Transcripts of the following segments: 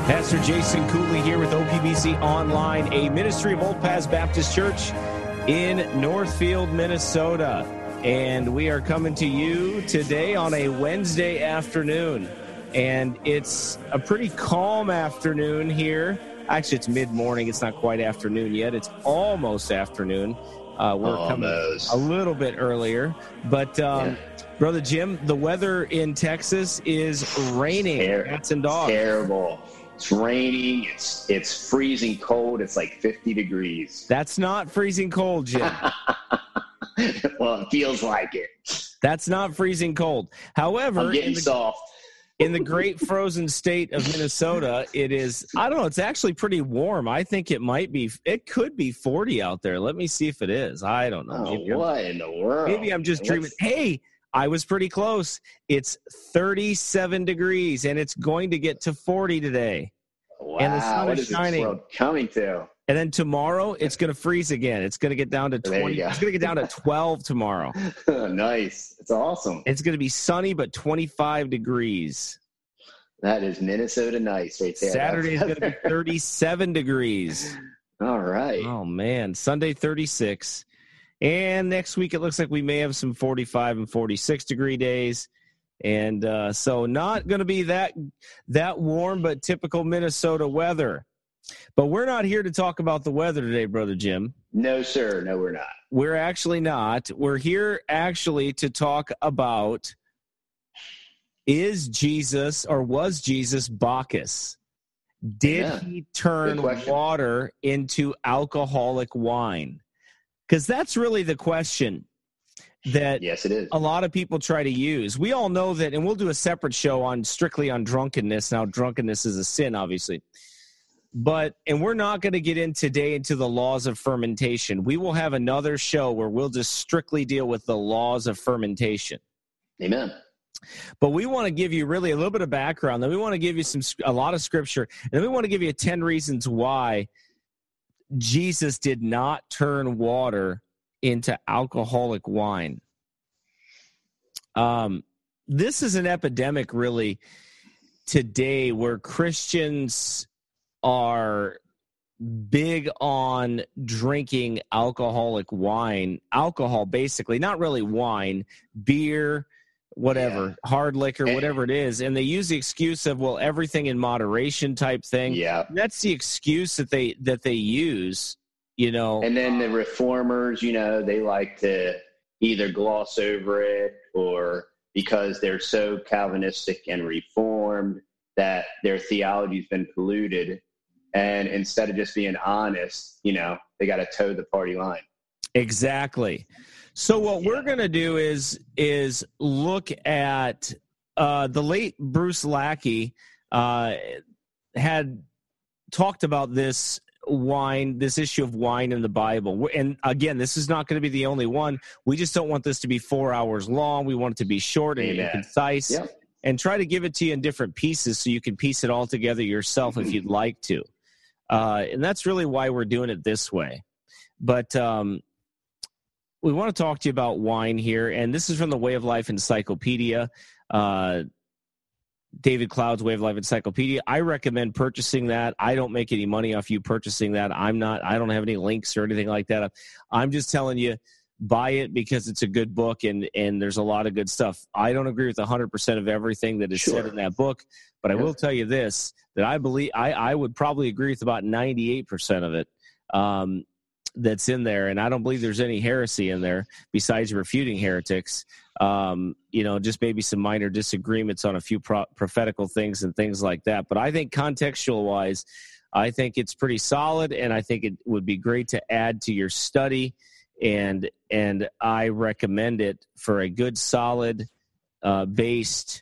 Pastor Jason Cooley here with OPBC Online, a ministry of Old Paths Baptist Church in Northfield, Minnesota. And we are coming to you today on a Wednesday afternoon. And it's a pretty calm afternoon here. Actually, it's mid-morning. It's not quite afternoon yet. It's almost afternoon. We're coming a little bit earlier. But, Brother Jim, the weather in Texas is raining. Cats and dogs. Terrible. It's raining. It's freezing cold. It's like 50 degrees. That's not freezing cold, Jim. Well, it feels like it. That's not freezing cold. However, I'm getting soft. In the great frozen state of Minnesota, it is, I don't know, it's actually pretty warm. I think it could be 40 out there. Let me see if it is. I don't know. What in the world? Maybe I'm just dreaming. Hey, I was pretty close. It's 37 degrees, and it's going to get to 40 today. Wow, and the sun is shining. What is this world coming to? And then tomorrow, it's going to freeze again. It's going to get down to 20. It's going to get down to 12 tomorrow. Nice. It's awesome. It's going to be sunny, but 25 degrees. That is Minnesota nice right there. Saturday is going to be 37 degrees. All right. Oh, man. Sunday, 36. And next week, it looks like we may have some 45 and 46 degree days. And so not going to be that warm, but typical Minnesota weather. But we're not here to talk about the weather today, Brother Jim. No, sir. No, we're not. We're actually not. We're here actually to talk about, was Jesus Bacchus? Did he turn water into alcoholic wine? Because that's really the question that yes, it is. A lot of people try to use. We all know that, and we'll do a separate show strictly on drunkenness. Now, drunkenness is a sin, obviously. And we're not going to get in today into the laws of fermentation. We will have another show where we'll just strictly deal with the laws of fermentation. Amen. But we want to give you really a little bit of background. Then we want to give you a lot of scripture. And then we want to give you 10 reasons why Jesus did not turn water into alcoholic wine. This is an epidemic really today where Christians are big on drinking alcoholic wine, alcohol basically, not really wine, beer, whatever, hard liquor, whatever it is. And they use the excuse of, well, everything in moderation type thing. Yeah. That's the excuse that they use, you know. And then the reformers, they like to either gloss over it or because they're so Calvinistic and reformed that their theology's been polluted. And instead of just being honest, they got to toe the party line. Exactly. So what we're going to do is look at the late Bruce Lackey had talked about this issue of wine in the Bible. And again, this is not going to be the only one. We just don't want this to be 4 hours long. We want it to be short and concise. Yep. And try to give it to you in different pieces so you can piece it all together yourself if you'd like to. And that's really why we're doing it this way. But we want to talk to you about wine here, and this is from the Way of Life Encyclopedia, David Cloud's Way of Life Encyclopedia. I recommend purchasing that. I don't make any money off you purchasing that. I don't have any links or anything like that. I'm just telling you, buy it because it's a good book, and there's a lot of good stuff. I don't agree with 100% of everything that is said in that book, but I will tell you this, that I believe I would probably agree with about 98% of it. That's in there, and I don't believe there's any heresy in there besides refuting heretics. Just maybe some minor disagreements on a few prophetical things and things like that. But I think contextual-wise, I think it's pretty solid, and I think it would be great to add to your study, and I recommend it for a good, solid, based,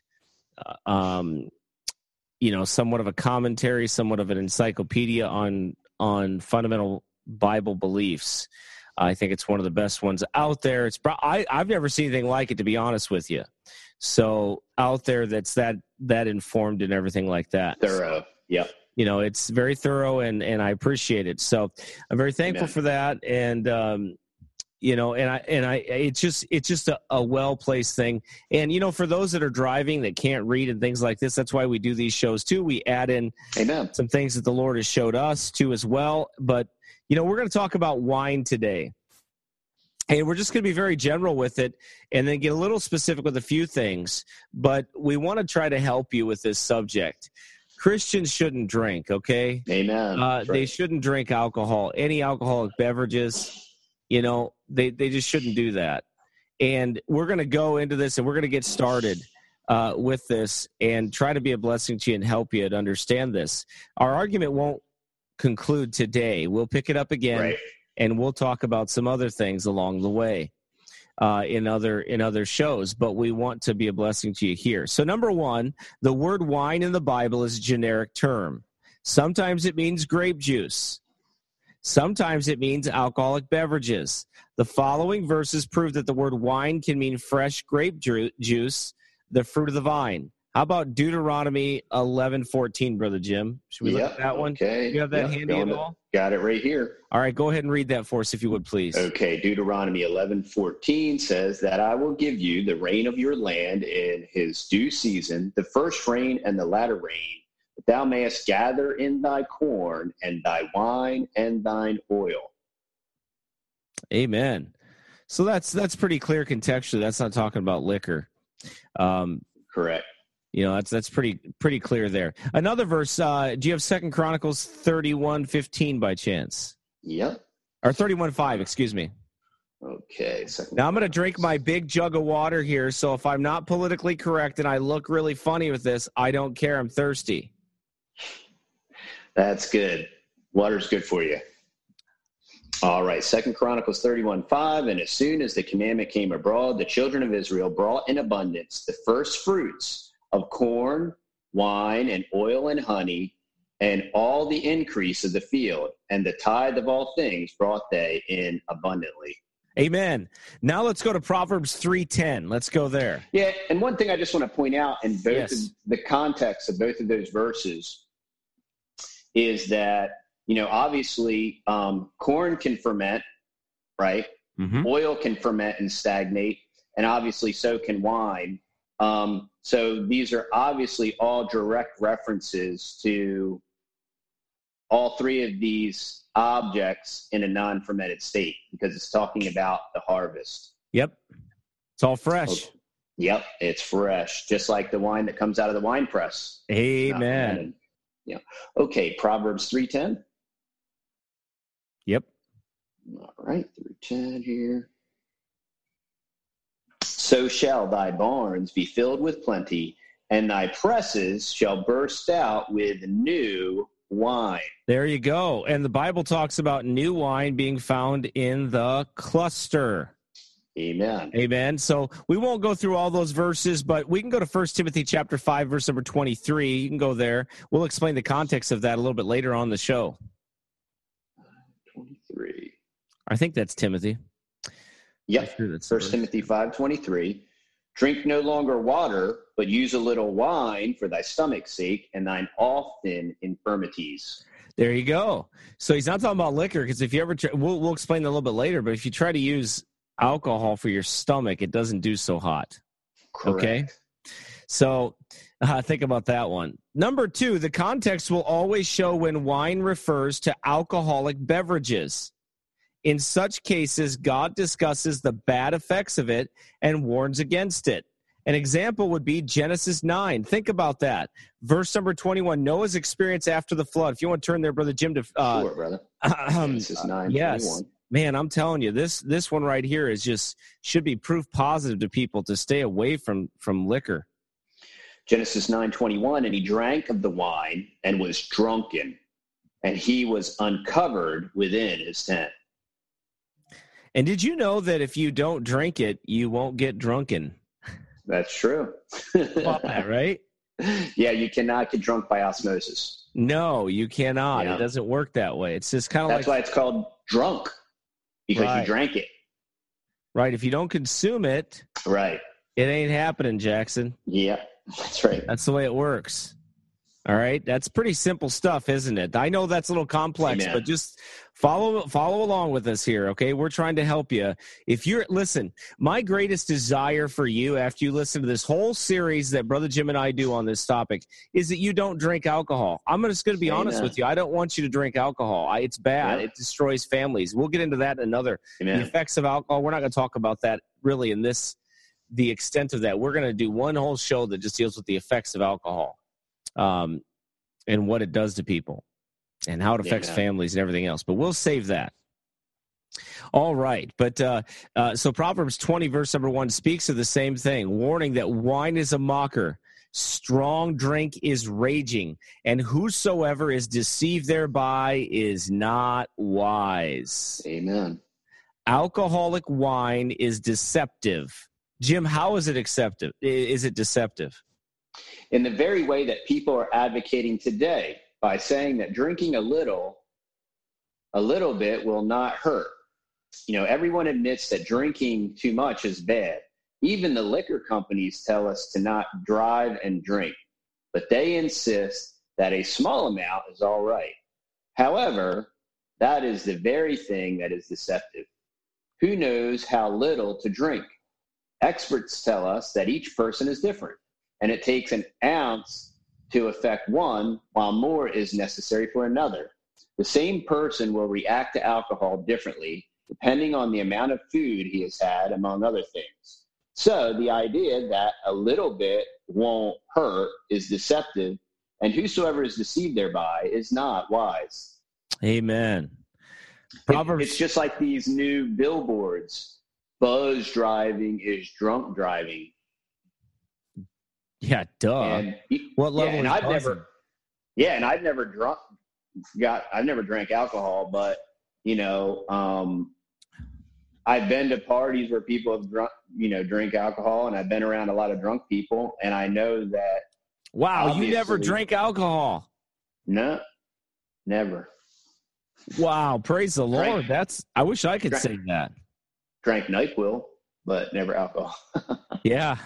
somewhat of a commentary, somewhat of an encyclopedia on fundamental Bible beliefs. I think it's one of the best ones out there. I've never seen anything like it, to be honest with you. So out there that's that informed and everything like that. Thorough. Yep. It's very thorough and I appreciate it. So I'm very thankful for that. And it's just a well-placed thing. And, for those that are driving that can't read and things like this, that's why we do these shows too. We add in some things that the Lord has showed us too as well. But, we're going to talk about wine today. And we're just going to be very general with it and then get a little specific with a few things. But we want to try to help you with this subject. Christians shouldn't drink, okay? Amen. They shouldn't drink alcohol, any alcoholic beverages. They just shouldn't do that. And we're going to go into this and we're going to get started with this and try to be a blessing to you and help you to understand this. Our argument won't conclude today. We'll pick it up again and we'll talk about some other things along the way in other shows, but we want to be a blessing to you here. So number one, the word wine in the Bible is a generic term. Sometimes it means grape juice. Sometimes it means alcoholic beverages. The following verses prove that the word wine can mean fresh grape juice, the fruit of the vine. How about Deuteronomy 11:14, Brother Jim? Should we look at that one? Okay. You have that handy at all? Got it right here. All right, go ahead and read that for us if you would, please. Okay, Deuteronomy 11:14 says that I will give you the rain of your land in his due season, the first rain and the latter rain, that thou mayest gather in thy corn and thy wine and thine oil. Amen. So that's pretty clear contextually. That's not talking about liquor. Correct. That's pretty clear there. Another verse, do you have 2 Chronicles 31:15 by chance? Yep. Or 31:5, excuse me. Okay. Now I'm going to drink my big jug of water here, so if I'm not politically correct and I look really funny with this, I don't care. I'm thirsty. That's good. Water's good for you. All right, 2 Chronicles 31:5, and as soon as the commandment came abroad, the children of Israel brought in abundance the first fruits of corn, wine, and oil and honey, and all the increase of the field, and the tithe of all things brought they in abundantly. Amen. Now let's go to Proverbs 3:10. Let's go there. Yeah, and one thing I just want to point out in both of the context of both of those verses is that, obviously corn can ferment, right? Mm-hmm. Oil can ferment and stagnate, and obviously so can wine. So these are obviously all direct references to all three of these objects in a non-fermented state because it's talking about the harvest. Yep. It's all fresh. Yep. It's fresh, just like the wine that comes out of the wine press. Amen. Yeah. Okay. Proverbs 3:10. Yep. All right. 3:10 here. So shall thy barns be filled with plenty, and thy presses shall burst out with new wine. There you go. And the Bible talks about new wine being found in the cluster. Amen. Amen. So we won't go through all those verses, but we can go to 1 Timothy chapter 5, verse number 23. You can go there. We'll explain the context of that a little bit later on the show. 23. I think that's Timothy. Yep. 1 Timothy 5:23. Drink no longer water, but use a little wine for thy stomach's sake and thine often infirmities. There you go. So he's not talking about liquor, because if you ever we'll explain that a little bit later, but if you try to use alcohol for your stomach, it doesn't do so hot. Correct. Okay? So think about that one. Number 2, the context will always show when wine refers to alcoholic beverages. In such cases, God discusses the bad effects of it and warns against it. An example would be Genesis 9. Think about that. Verse number 21, Noah's experience after the flood. If you want to turn there, Brother Jim, to sure, brother. Genesis 9, yes. 21. Man, I'm telling you, this one right here is just should be proof positive to people to stay away from liquor. Genesis 9:21, and he drank of the wine and was drunken, and he was uncovered within his tent. And did you know that if you don't drink it, you won't get drunken? That's true. About that, right? Yeah, you cannot get drunk by osmosis. No, you cannot. Yeah. It doesn't work that way. It's just kind of That's why it's called drunk, because you drank it. Right. If you don't consume it, right, it ain't happening, Jackson. Yeah, that's right. That's the way it works. All right. That's pretty simple stuff, isn't it? I know that's a little complex, Amen. but just follow along with us here. Okay. We're trying to help you. Listen, my greatest desire for you after you listen to this whole series that Brother Jim and I do on this topic is that you don't drink alcohol. I'm just going to be honest with you. I don't want you to drink alcohol. It's bad. It destroys families. We'll get into that in another. The effects of alcohol. We're not going to talk about that really in the extent of that. We're going to do one whole show that just deals with the effects of alcohol. And what it does to people and how it affects families and everything else. But we'll save that. All right. But so Proverbs 20, verse number 1 speaks of the same thing, warning that wine is a mocker, strong drink is raging, and whosoever is deceived thereby is not wise. Amen. Alcoholic wine is deceptive. Jim, how is it deceptive? Is it deceptive? In the very way that people are advocating today, by saying that drinking a little bit will not hurt. Everyone admits that drinking too much is bad. Even the liquor companies tell us to not drive and drink, but they insist that a small amount is all right. However, that is the very thing that is deceptive. Who knows how little to drink? Experts tell us that each person is different, and it takes an ounce to affect one, while more is necessary for another. The same person will react to alcohol differently, depending on the amount of food he has had, among other things. So the idea that a little bit won't hurt is deceptive, and whosoever is deceived thereby is not wise. Amen. It's just like these new billboards. Buzz driving is drunk driving. Yeah, duh. And, what level is I've buzzing? I've never drank alcohol, but I've been to parties where people have drink alcohol, and I've been around a lot of drunk people, and I know that. Wow, you never drank alcohol? No, never. Wow, praise the Lord. I wish I could say that. Drank NyQuil, but never alcohol. Yeah.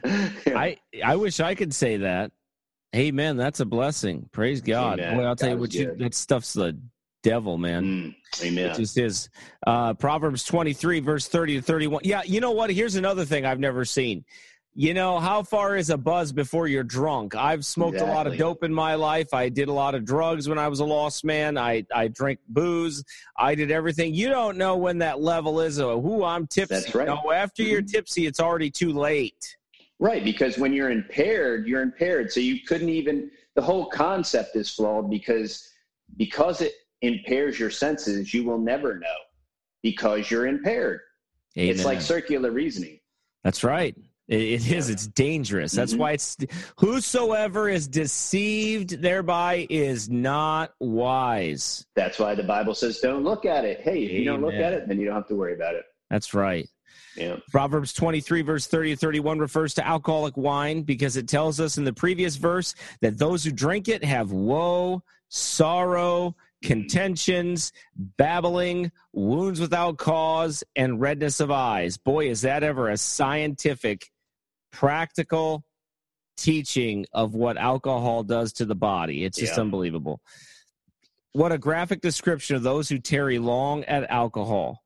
I wish I could say that. Amen. That's a blessing. Praise God. Boy, I'll tell you that stuff's the devil, man. Amen. It just is. Proverbs 23, verse 30 to 31. Yeah, you know what? Here's another thing I've never seen. How far is a buzz before you're drunk? I've smoked a lot of dope in my life. I did a lot of drugs when I was a lost man. I drank booze. I did everything. You don't know when that level is. I'm tipsy. That's right. No, after you're tipsy, it's already too late. Right, because when you're impaired. So you couldn't even, the whole concept is flawed because it impairs your senses, you will never know because you're impaired. Amen. It's like circular reasoning. That's right. It is. It's dangerous. That's why it's whosoever is deceived thereby is not wise. That's why the Bible says don't look at it. Hey, if you don't look at it, then you don't have to worry about it. That's right. Yeah. Proverbs 23, verse 30 to 31 refers to alcoholic wine because it tells us in the previous verse that those who drink it have woe, sorrow, contentions, babbling, wounds without cause, and redness of eyes. Boy, is that ever a scientific, practical teaching of what alcohol does to the body. It's just unbelievable. What a graphic description of those who tarry long at alcohol.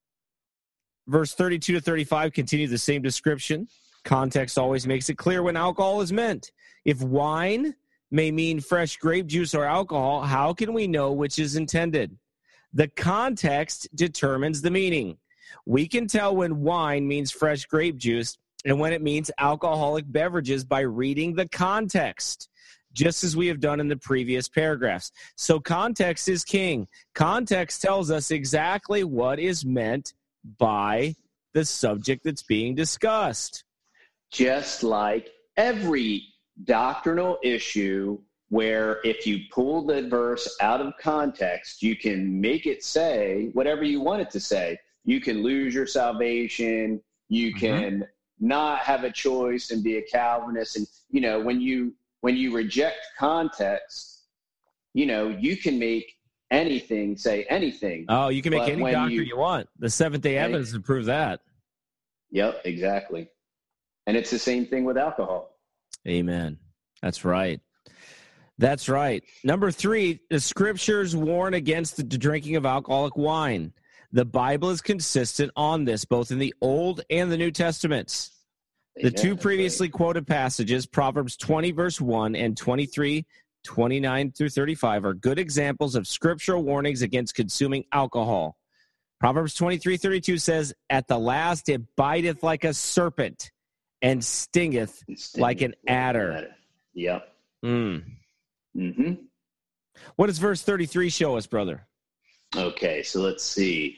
Verse 32 to 35 continue the same description. Context always makes it clear when alcohol is meant. If wine may mean fresh grape juice or alcohol, how can we know which is intended? The context determines the meaning. We can tell when wine means fresh grape juice and when it means alcoholic beverages by reading the context, just as we have done in the previous paragraphs. So context is king. Context tells us exactly what is meant by the subject that's being discussed. Just like every doctrinal issue where if you pull the verse out of context, you can make it say whatever you want it to say. You can lose your salvation. You can not have a choice and be a Calvinist. And, when you reject context, you can make anything say anything. Oh, you can make any doctrine you want. The Seventh-day Adventists to prove that. Yep, exactly. And it's the same thing with alcohol. Amen. That's right. That's right. Number 3, the scriptures warn against the drinking of alcoholic wine. The Bible is consistent on this, both in the Old and the New Testaments. The Amen. two That's previously right. quoted passages, Proverbs 20, verse 1 and 23, 29 through 35, are good examples of scriptural warnings against consuming alcohol. Proverbs 23:32 says, "At the last it biteth like a serpent and stingeth like an adder." Yep. Mm. What does verse 33 show us, brother? Okay, so let's see.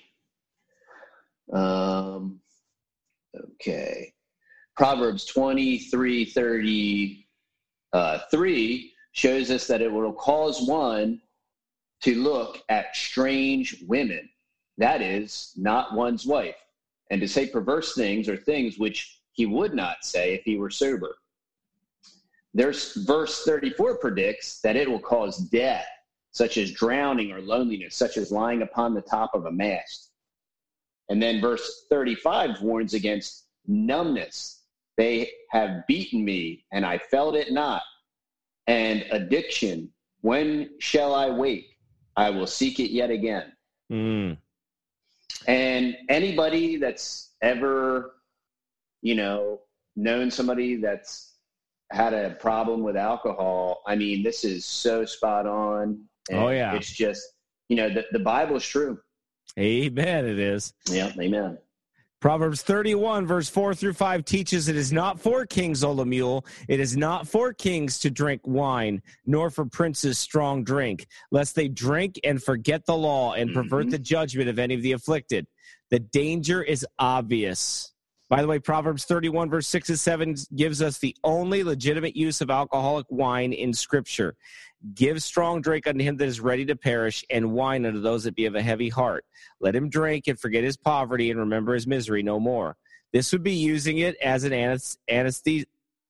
Okay. Proverbs 23:33 shows us that it will cause one to look at strange women, that is, not one's wife, and to say perverse things or things which he would not say if he were sober. There's verse 34 predicts that it will cause death, such as drowning or loneliness, such as lying upon the top of a mast. And then verse 35 warns against numbness. They have beaten me, and I felt it not. And addiction, when shall I wake? I will seek it yet again. Mm. And anybody that's ever, known somebody that's had a problem with alcohol, I mean, this is so spot on. And Oh, yeah. It's just, the Bible is true. Amen, it is. Yeah, amen. Proverbs 31, verse 4 through 5 teaches it is not for kings, O Lemuel. It is not for kings to drink wine, nor for princes strong drink, lest they drink and forget the law and pervert the judgment of any of the afflicted. The danger is obvious. By the way, Proverbs 31, verse 6 and 7 gives us the only legitimate use of alcoholic wine in Scripture. Give strong drink unto him that is ready to perish, and wine unto those that be of a heavy heart. Let him drink and forget his poverty and remember his misery no more. This would be using it as an anesthetic,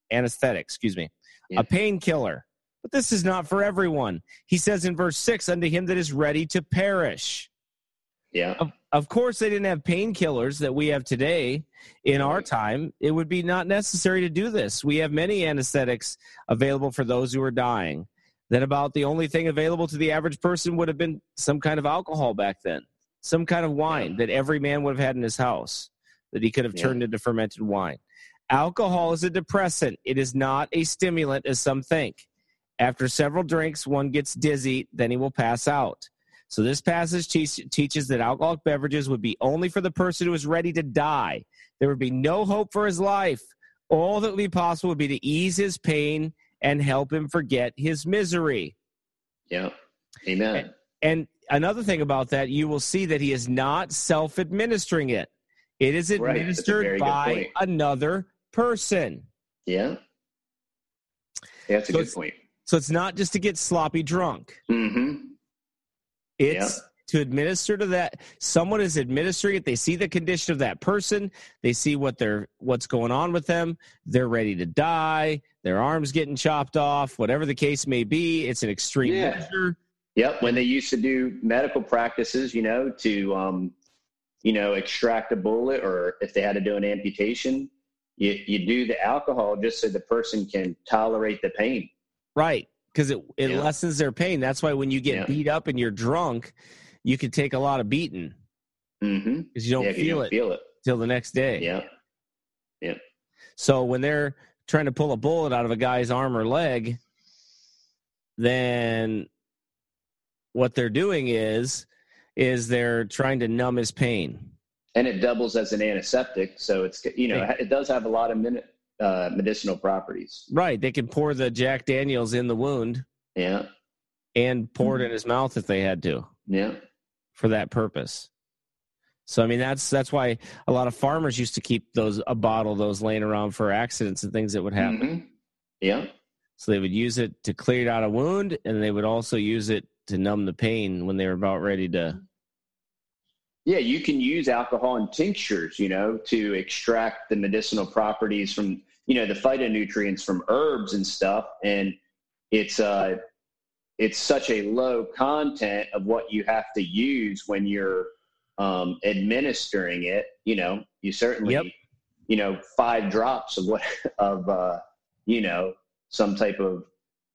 Yeah. a painkiller. But this is not for everyone. He says in verse 6, unto him that is ready to perish. Yeah. Of course, they didn't have painkillers that we have today in our time. It would be not necessary to do this. We have many anesthetics available for those who are dying. Then about the only thing available to the average person would have been some kind of alcohol back then, some kind of wine that every man would have had in his house that he could have turned into fermented wine. Alcohol is a depressant. It is not a stimulant, as some think. After several drinks, one gets dizzy, then he will pass out. So this passage teaches that alcoholic beverages would be only for the person who is ready to die. There would be no hope for his life. All that would be possible would be to ease his pain and help him forget his misery. Yeah. Amen. And another thing about that, you will see that he is not self-administering it. It is administered by another person. Yeah. That's a good point. So it's not just to get sloppy drunk. Mm-hmm. It's to administer to that. Someone is administering it. They see the condition of that person. They see what's going on with them. They're ready to die. Their arms getting chopped off, whatever the case may be. It's an extreme measure. Yep. When they used to do medical practices, to, extract a bullet, or if they had to do an amputation, you do the alcohol just so the person can tolerate the pain. Right. Because it lessens their pain. That's why when you get beat up and you're drunk, you can take a lot of beating. Mm-hmm. Because you don't feel it till the next day. Yeah. Yeah. So when they're trying to pull a bullet out of a guy's arm or leg, then what they're doing is they're trying to numb his pain. And it doubles as an antiseptic. So it's, it does have a lot of medicinal properties. Right. They can pour the Jack Daniels in the wound. Yeah. And pour it in his mouth if they had to. Yeah. For that purpose. So, I mean, that's why a lot of farmers used to keep a bottle of those laying around for accidents and things that would happen. Mm-hmm. Yeah. So they would use it to clear out a wound, and they would also use it to numb the pain when they were about ready to. Yeah, you can use alcohol in tinctures, to extract the medicinal properties from, the phytonutrients from herbs and stuff. And it's such a low content of what you have to use when you're administering it. You certainly, 5 drops of some type of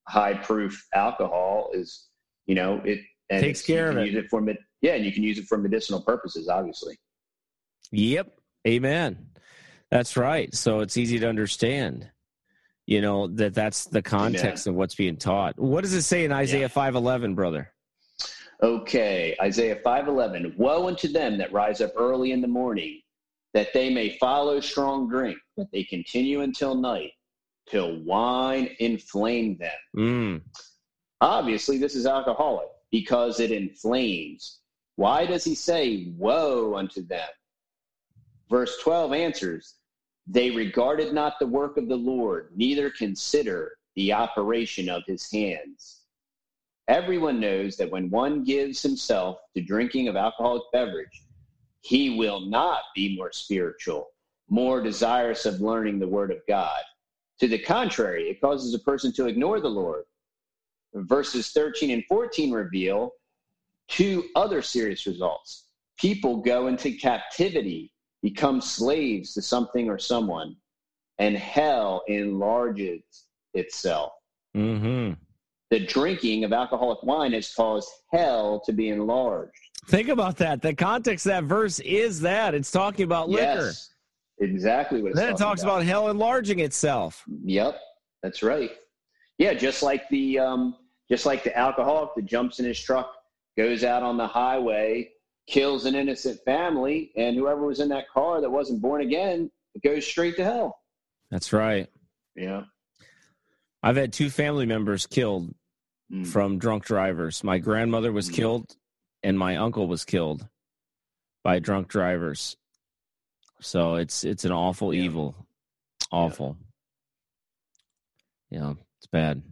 high proof alcohol is, it takes care of it. Use it for and you can use it for medicinal purposes, obviously. Yep. Amen. That's right. So it's easy to understand, that's the context of what's being taught. What does it say in Isaiah 5:11, brother? Okay, Isaiah 5:11. Woe unto them that rise up early in the morning, that they may follow strong drink, that they continue until night, till wine inflame them. Obviously, this is alcoholic because it inflames. Why does he say, woe unto them? Verse 12 answers, they regarded not the work of the Lord, neither consider the operation of his hands. Everyone knows that when one gives himself to drinking of alcoholic beverage, he will not be more spiritual, more desirous of learning the word of God. To the contrary, it causes a person to ignore the Lord. Verses 13 and 14 reveal two other serious results. People go into captivity, become slaves to something or someone, and hell enlarges itself. Mm-hmm. The drinking of alcoholic wine has caused hell to be enlarged. Think about that. The context of that verse is that. It's talking about liquor. Yes, exactly what it's then it talks about hell enlarging itself. Yep, that's right. Yeah, just like the alcoholic that jumps in his truck, goes out on the highway, kills an innocent family, and whoever was in that car that wasn't born again, it goes straight to hell. That's right. Yeah. I've had 2 family members killed from drunk drivers. My grandmother was killed, and my uncle was killed by drunk drivers. So it's an awful evil. Awful. Yeah, it's bad.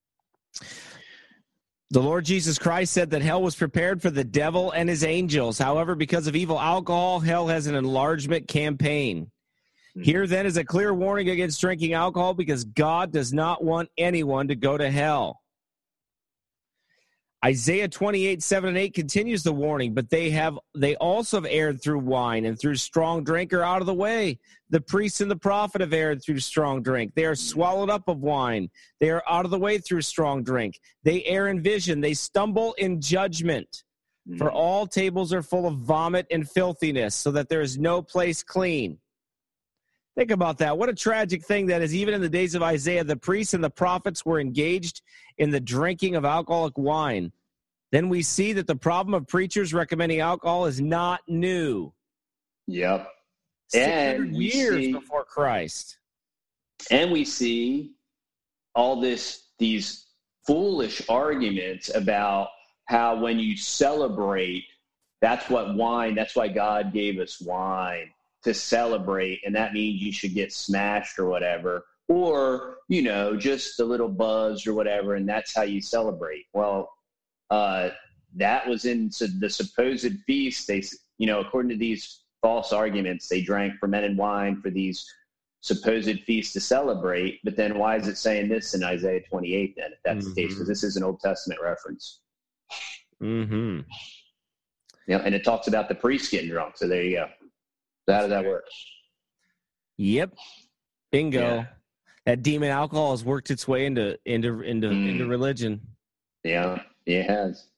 The Lord Jesus Christ said that hell was prepared for the devil and his angels. However, because of evil alcohol, hell has an enlargement campaign. Here, then, is a clear warning against drinking alcohol because God does not want anyone to go to hell. Isaiah 28:7-8 continues the warning, but they also have erred through wine and through strong drink are out of the way. The priest and the prophet have erred through strong drink. They are swallowed up of wine. They are out of the way through strong drink. They err in vision. They stumble in judgment. For all tables are full of vomit and filthiness, so that there is no place clean. Think about that. What a tragic thing that is. Even in the days of Isaiah, the priests and the prophets were engaged in the drinking of alcoholic wine. Then we see that the problem of preachers recommending alcohol is not new. Yep. 600 years before Christ. And we see all these foolish arguments about how when you celebrate, that's why God gave us wine to celebrate, and that means you should get smashed or whatever, or, just a little buzz or whatever, and that's how you celebrate. Well, that was in the supposed feast. They, according to these false arguments, they drank fermented wine for these supposed feasts to celebrate. But then why is it saying this in Isaiah 28 then, if that's the case? Because this is an Old Testament reference. Mm-hmm. And it talks about the priests getting drunk. So there you go. So how does that work? Yep. Bingo. Yeah. That demon alcohol has worked its way into religion. Yeah, it has.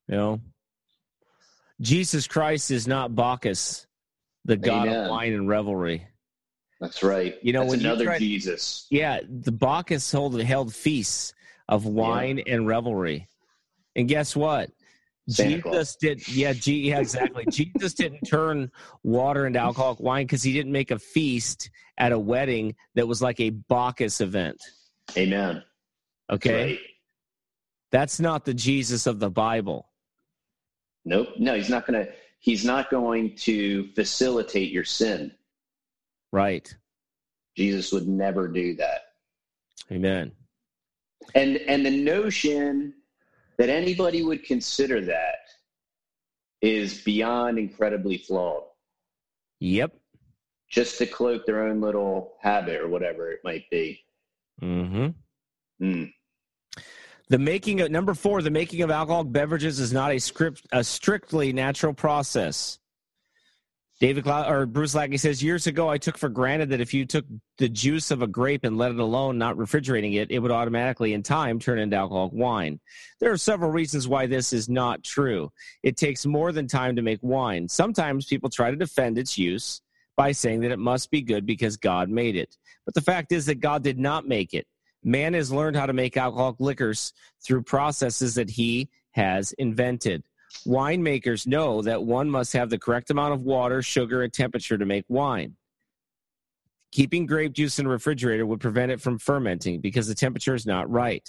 Jesus Christ is not Bacchus, the god of wine and revelry. That's right. That's another Jesus. Yeah, the Bacchus held feasts of wine and revelry. And guess what? Jesus did. Yeah, exactly. Jesus didn't turn water into alcoholic wine because he didn't make a feast at a wedding that was like a Bacchus event. Amen. Okay. That's not the Jesus of the Bible. Nope. No, he's not going to facilitate your sin. Right. Jesus would never do that. Amen. And the notion that anybody would consider that is beyond incredibly flawed. Yep. Just to cloak their own little habit or whatever it might be. Mm-hmm. Number 4, the making of alcoholic beverages is not a strictly natural process. Bruce Lackey says, years ago, I took for granted that if you took the juice of a grape and let it alone, not refrigerating it, it would automatically, in time, turn into alcoholic wine. There are several reasons why this is not true. It takes more than time to make wine. Sometimes people try to defend its use by saying that it must be good because God made it. But the fact is that God did not make it. Man has learned how to make alcoholic liquors through processes that he has invented. Winemakers know that one must have the correct amount of water, sugar, and temperature to make wine. Keeping grape juice in a refrigerator would prevent it from fermenting because the temperature is not right.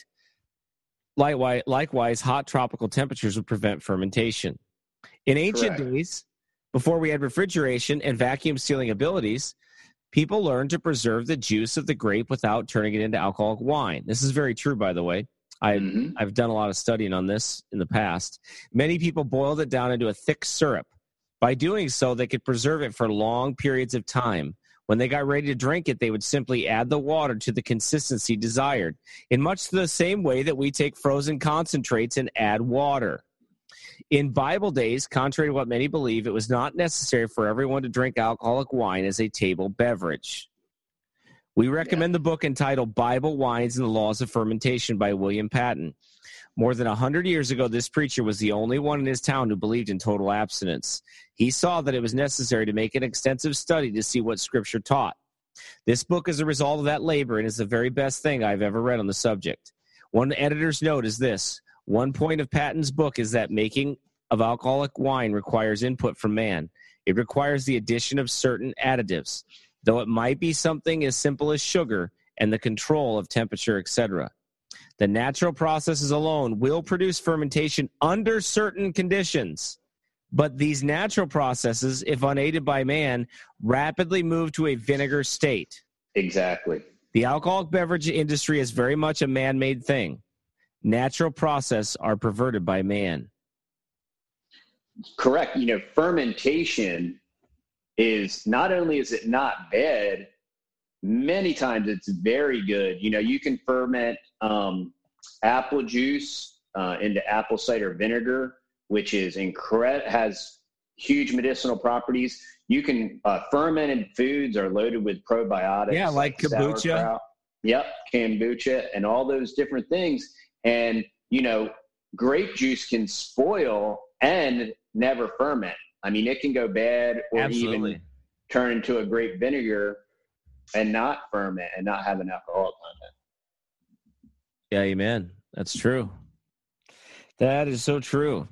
Likewise, hot tropical temperatures would prevent fermentation. In ancient days, before we had refrigeration and vacuum sealing abilities, people learned to preserve the juice of the grape without turning it into alcoholic wine. This is very true, by the way. I've done a lot of studying on this in the past. Many people boiled it down into a thick syrup. By doing so, they could preserve it for long periods of time. When they got ready to drink it, they would simply add the water to the consistency desired, in much the same way that we take frozen concentrates and add water. In Bible days, contrary to what many believe, it was not necessary for everyone to drink alcoholic wine as a table beverage. We recommend the book entitled Bible Wines and the Laws of Fermentation by William Patton. More than 100 years ago, this preacher was the only one in his town who believed in total abstinence. He saw that it was necessary to make an extensive study to see what Scripture taught. This book is a result of that labor and is the very best thing I've ever read on the subject. One editor's note is this: one point of Patton's book is that making of alcoholic wine requires input from man. It requires the addition of certain additives, though it might be something as simple as sugar and the control of temperature, etc. The natural processes alone will produce fermentation under certain conditions, but these natural processes, if unaided by man, rapidly move to a vinegar state. Exactly. The alcoholic beverage industry is very much a man-made thing. Natural processes are perverted by man. Correct. Fermentation is not only is it not bad, many times it's very good. You can ferment apple juice into apple cider vinegar, which is has huge medicinal properties. You can fermented foods are loaded with probiotics. Yeah, like kombucha. Sauerkraut. Yep, kombucha and all those different things. And, grape juice can spoil and never ferment. I mean, it can go bad or even turn into a grape vinegar and not ferment and not have an alcohol content. Yeah, amen. That's true. That is so true.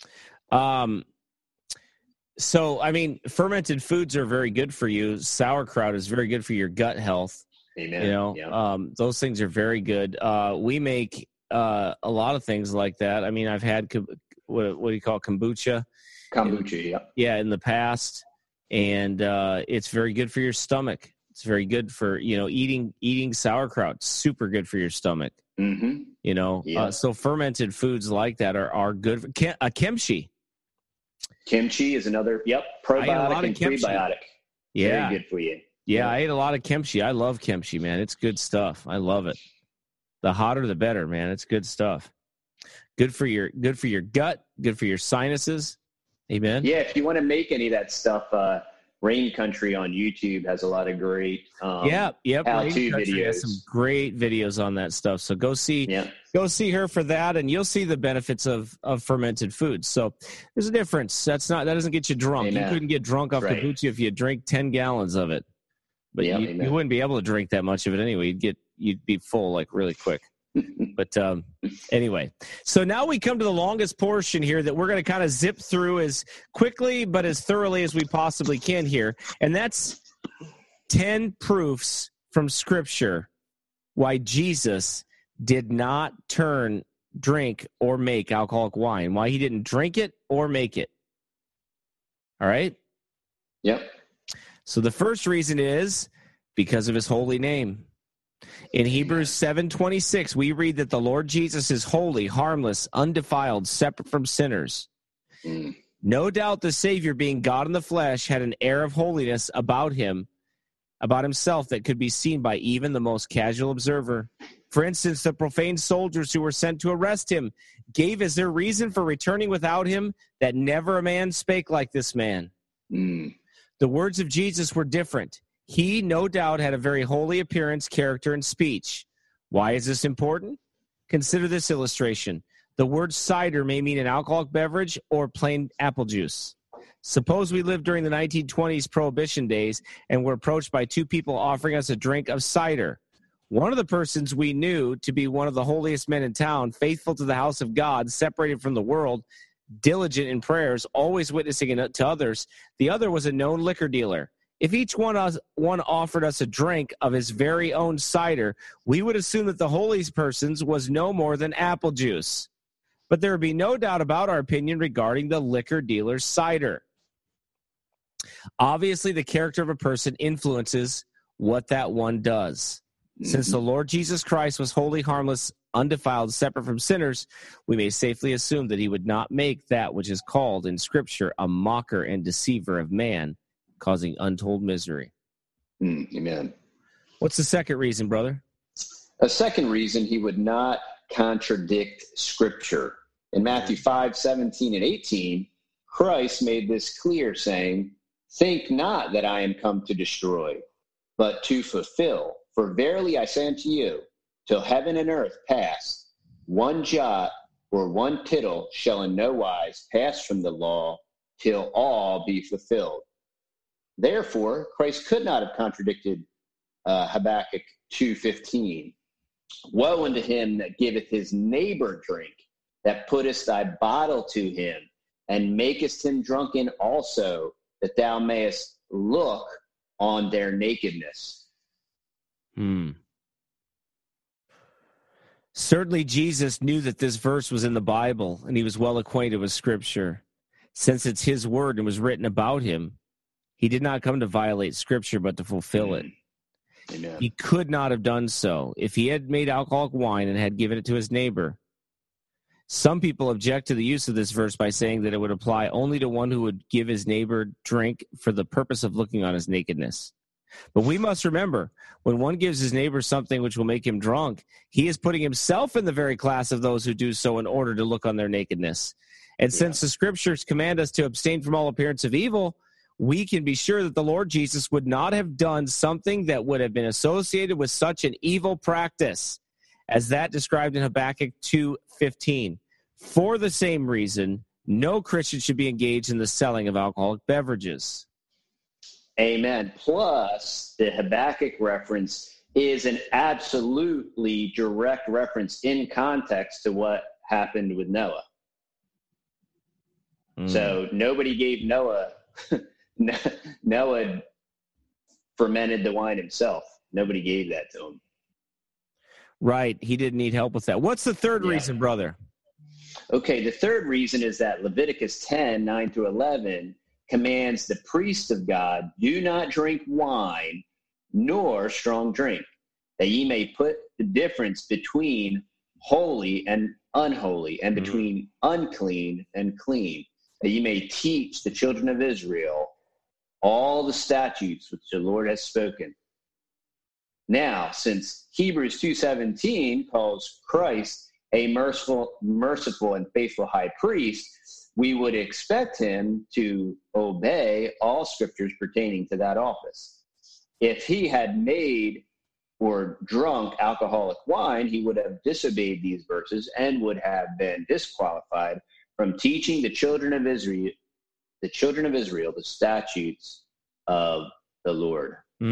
So, I mean, fermented foods are very good for you. Sauerkraut is very good for your gut health. Amen. Those things are very good. We make a lot of things like that. I mean, I've had what do you call kombucha? Kombucha, yeah, in the past, and it's very good for your stomach. It's very good for eating sauerkraut. Super good for your stomach. Mm-hmm. So fermented foods like that are good. Kimchi. Kimchi is another. Probiotic and prebiotic. Yeah, very good for you. Yeah, I ate a lot of kimchi. I love kimchi, man. It's good stuff. I love it. The hotter, the better, man. It's good stuff. Good for your gut. Good for your sinuses. Amen. Yeah, if you want to make any of that stuff, Rain Country on YouTube has a lot of great how-to videos. Has some great videos on that stuff. So go see her for that, and you'll see the benefits of fermented foods. So there's a difference. That doesn't get you drunk. Amen. You couldn't get drunk off kombucha if you drink 10 gallons of it. But you wouldn't be able to drink that much of it anyway. You'd be full like really quick. But anyway, so now we come to the longest portion here that we're going to kind of zip through as quickly but as thoroughly as we possibly can here. And that's 10 proofs from Scripture why Jesus did not drink, or make alcoholic wine. Why he didn't drink it or make it. All right? Yep. So the first reason is because of his holy name. In Hebrews 7:26, we read that the Lord Jesus is holy, harmless, undefiled, separate from sinners. No doubt the Savior, being God in the flesh, had an air of holiness about himself that could be seen by even the most casual observer. For instance, the profane soldiers who were sent to arrest him gave as their reason for returning without him that never a man spake like this man. The words of Jesus were different. He, no doubt, had a very holy appearance, character, and speech. Why is this important? Consider this illustration. The word cider may mean an alcoholic beverage or plain apple juice. Suppose we lived during the 1920s Prohibition days and were approached by two people offering us a drink of cider. One of the persons we knew to be one of the holiest men in town, faithful to the house of God, separated from the world, diligent in prayers, always witnessing to others. The other was a known liquor dealer. If each one offered us a drink of his very own cider, we would assume that the holiest person's was no more than apple juice. But there would be no doubt about our opinion regarding the liquor dealer's cider. Obviously, the character of a person influences what that one does. Since the Lord Jesus Christ was holy, harmless, undefiled, separate from sinners, we may safely assume that he would not make that which is called in Scripture a mocker and deceiver of man, causing untold misery. Amen. What's the second reason, brother? A second reason, he would not contradict Scripture. In Matthew 5:17 and 18, Christ made this clear, saying, "Think not that I am come to destroy, but to fulfill. For verily I say unto you, till heaven and earth pass, one jot or one tittle shall in no wise pass from the law till all be fulfilled." Therefore, Christ could not have contradicted Habakkuk 2:15. Woe unto him that giveth his neighbor drink, that puttest thy bottle to him, and makest him drunken also, that thou mayest look on their nakedness. Certainly Jesus knew that this verse was in the Bible, and he was well acquainted with Scripture. Since it's his word and was written about him, he did not come to violate Scripture, but to fulfill it. Amen. He could not have done so if he had made alcoholic wine and had given it to his neighbor. Some people object to the use of this verse by saying that it would apply only to one who would give his neighbor drink for the purpose of looking on his nakedness. But we must remember, when one gives his neighbor something which will make him drunk, he is putting himself in the very class of those who do so in order to look on their nakedness. And since the Scriptures command us to abstain from all appearance of evil, we can be sure that the Lord Jesus would not have done something that would have been associated with such an evil practice as that described in Habakkuk 2:15. For the same reason, no Christian should be engaged in the selling of alcoholic beverages. Amen. Plus, the Habakkuk reference is an absolutely direct reference in context to what happened with Noah. So nobody gave Noah fermented the wine himself. Nobody gave that to him. Right. He didn't need help with that. What's the third reason, brother? Okay, the third reason is that Leviticus 10:9-11 commands the priest of God, do not drink wine nor strong drink, that ye may put the difference between holy and unholy, and between unclean and clean, that ye may teach the children of Israel all the statutes which the Lord has spoken. Now, since Hebrews 2:17 calls Christ a merciful and faithful high priest, we would expect him to obey all scriptures pertaining to that office. If he had made or drunk alcoholic wine, he would have disobeyed these verses and would have been disqualified from teaching the children of Israel the statutes of the Lord.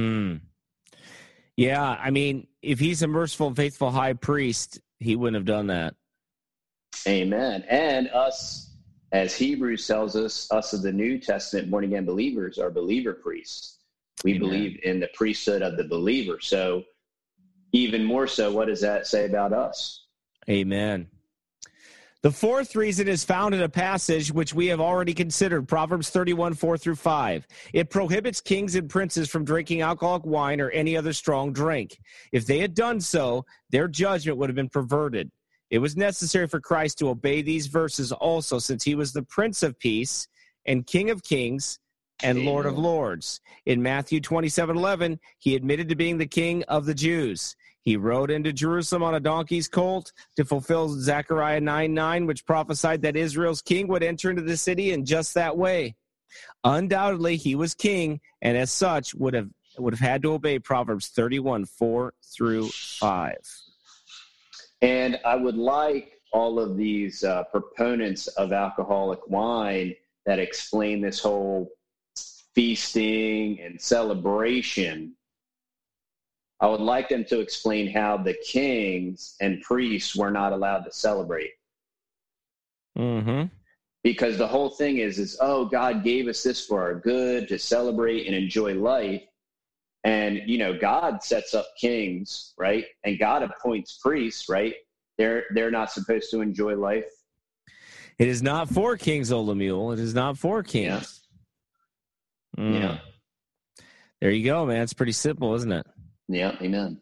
Yeah, I mean, if he's a merciful and faithful high priest, he wouldn't have done that. Amen. And us, as Hebrews tells us of the New Testament born-again believers are believer priests. We believe in the priesthood of the believer. So even more so, what does that say about us? Amen. The fourth reason is found in a passage which we have already considered, Proverbs 31:4-5. It prohibits kings and princes from drinking alcoholic wine or any other strong drink. If they had done so, their judgment would have been perverted. It was necessary for Christ to obey these verses also, since he was the Prince of Peace and King of Kings and Lord of Lords. In Matthew 27:11, he admitted to being the King of the Jews. He rode into Jerusalem on a donkey's colt to fulfill Zechariah 9:9, which prophesied that Israel's king would enter into the city in just that way. Undoubtedly, he was king, and as such would have had to obey Proverbs 31:4-5. And I would like all of these proponents of alcoholic wine that explain this whole feasting and celebration. I would like them to explain how the kings and priests were not allowed to celebrate. Mm-hmm. Because the whole thing is, oh, God gave us this for our good, to celebrate and enjoy life. And, you know, God sets up kings, right? And God appoints priests, right? They're not supposed to enjoy life. It is not for kings, O Lemuel. It is not for kings. Yeah. Yeah. There you go, man. It's pretty simple, isn't it? Yeah. Amen.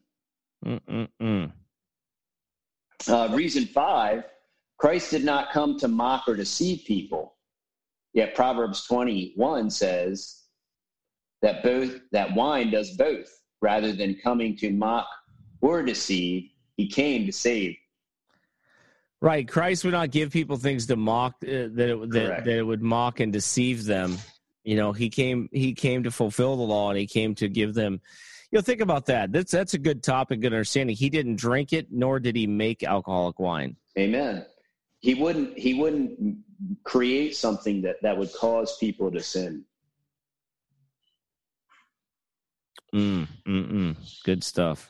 Reason 5, Christ did not come to mock or deceive people. Yet Proverbs 21 says that wine does both. Rather than coming to mock or deceive, he came to save. Right. Christ would not give people things to mock, that it would mock and deceive them. You know, he came to fulfill the law, and he came to give them. You know, think about that. That's a good topic, good understanding. He didn't drink it, nor did he make alcoholic wine. Amen. He wouldn't create something that would cause people to sin. Good stuff.